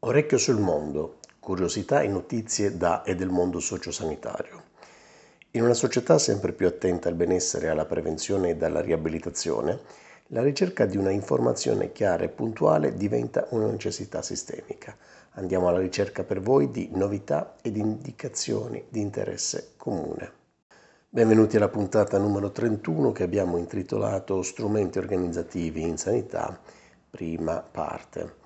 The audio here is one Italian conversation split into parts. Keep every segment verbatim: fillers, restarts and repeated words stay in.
Orecchio sul mondo, curiosità e notizie da e del mondo sociosanitario. In una società sempre più attenta al benessere, alla prevenzione e alla riabilitazione, la ricerca di una informazione chiara e puntuale diventa una necessità sistemica. Andiamo alla ricerca per voi di novità ed indicazioni di interesse comune. Benvenuti alla puntata numero trentuno che abbiamo intitolato Strumenti organizzativi in sanità, prima parte.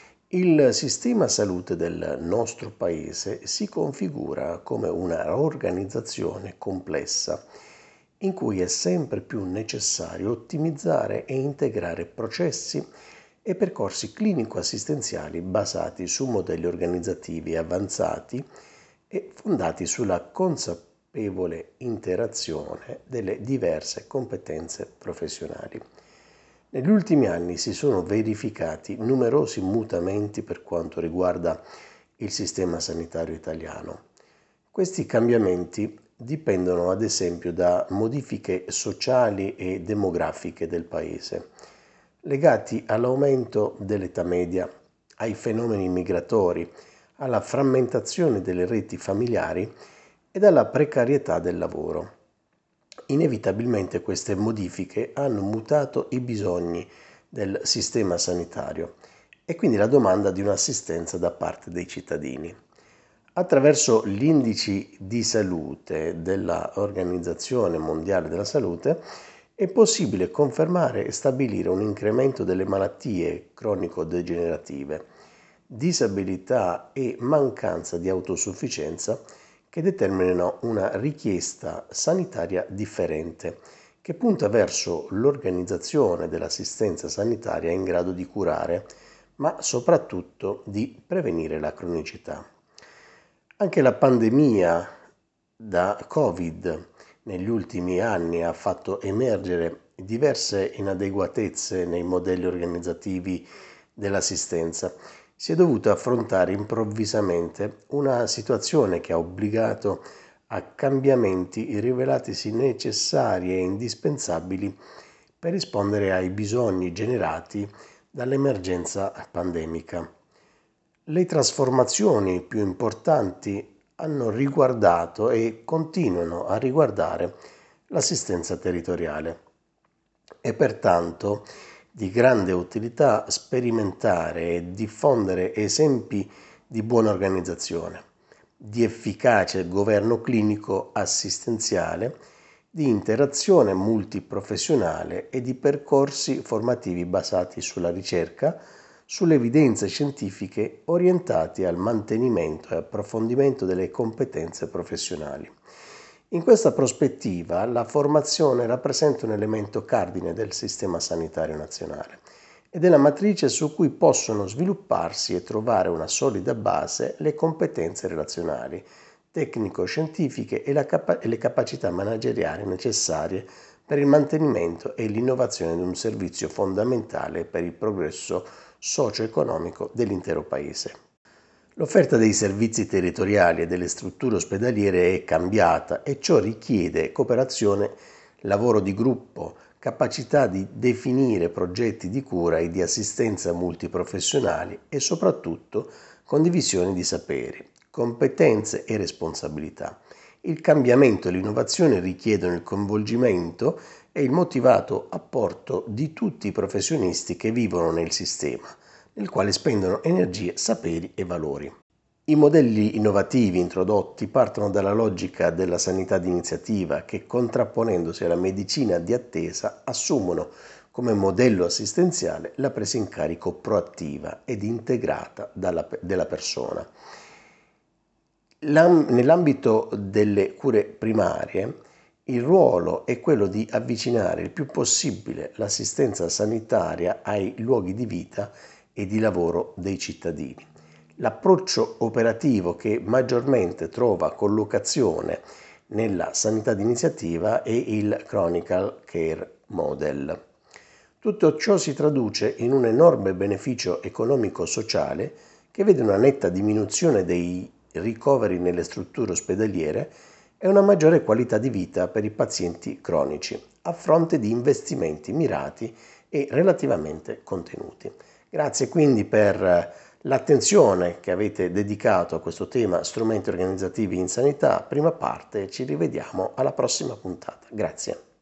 Il sistema salute del nostro paese si configura come una organizzazione complessa in cui è sempre più necessario ottimizzare e integrare processi e percorsi clinico-assistenziali basati su modelli organizzativi avanzati e fondati sulla consapevole interazione delle diverse competenze professionali. Negli ultimi anni si sono verificati numerosi mutamenti per quanto riguarda il sistema sanitario italiano. Questi cambiamenti dipendono ad esempio da modifiche sociali e demografiche del Paese, legati all'aumento dell'età media, ai fenomeni migratori, alla frammentazione delle reti familiari ed alla precarietà del lavoro. Inevitabilmente queste modifiche hanno mutato i bisogni del sistema sanitario e quindi la domanda di un'assistenza da parte dei cittadini. Attraverso gli indici di salute dell'Organizzazione Mondiale della Salute è possibile confermare e stabilire un incremento delle malattie cronico-degenerative, disabilità e mancanza di autosufficienza che determinano una richiesta sanitaria differente, che punta verso l'organizzazione dell'assistenza sanitaria in grado di curare, ma soprattutto di prevenire la cronicità. Anche la pandemia da Covid negli ultimi anni ha fatto emergere diverse inadeguatezze nei modelli organizzativi dell'assistenza. Si è dovuto affrontare improvvisamente una situazione che ha obbligato a cambiamenti rivelatisi necessari e indispensabili per rispondere ai bisogni generati dall'emergenza pandemica. Le trasformazioni più importanti hanno riguardato e continuano a riguardare l'assistenza territoriale e pertanto di grande utilità sperimentare e diffondere esempi di buona organizzazione, di efficace governo clinico assistenziale, di interazione multiprofessionale e di percorsi formativi basati sulla ricerca, sulle evidenze scientifiche orientati al mantenimento e approfondimento delle competenze professionali. In questa prospettiva, la formazione rappresenta un elemento cardine del sistema sanitario nazionale ed è la matrice su cui possono svilupparsi e trovare una solida base le competenze relazionali, tecnico-scientifiche e, la capa- e le capacità manageriali necessarie per il mantenimento e l'innovazione di un servizio fondamentale per il progresso socio-economico dell'intero Paese. L'offerta dei servizi territoriali e delle strutture ospedaliere è cambiata e ciò richiede cooperazione, lavoro di gruppo, capacità di definire progetti di cura e di assistenza multiprofessionali e soprattutto condivisione di saperi, competenze e responsabilità. Il cambiamento e l'innovazione richiedono il coinvolgimento e il motivato apporto di tutti i professionisti che vivono nel sistema, nel quale spendono energie, saperi e valori. I modelli innovativi introdotti partono dalla logica della sanità di iniziativa che, contrapponendosi alla medicina di attesa, assumono come modello assistenziale la presa in carico proattiva ed integrata dalla, della persona. L'am- nell'ambito delle cure primarie, il ruolo è quello di avvicinare il più possibile l'assistenza sanitaria ai luoghi di vita e di lavoro dei cittadini. L'approccio operativo che maggiormente trova collocazione nella sanità di iniziativa è il Chronicle Care Model. Tutto ciò si traduce in un enorme beneficio economico-sociale che vede una netta diminuzione dei ricoveri nelle strutture ospedaliere e una maggiore qualità di vita per i pazienti cronici, a fronte di investimenti mirati e relativamente contenuti. Grazie quindi per l'attenzione che avete dedicato a questo tema strumenti organizzativi in sanità, prima parte, ci rivediamo alla prossima puntata. Grazie.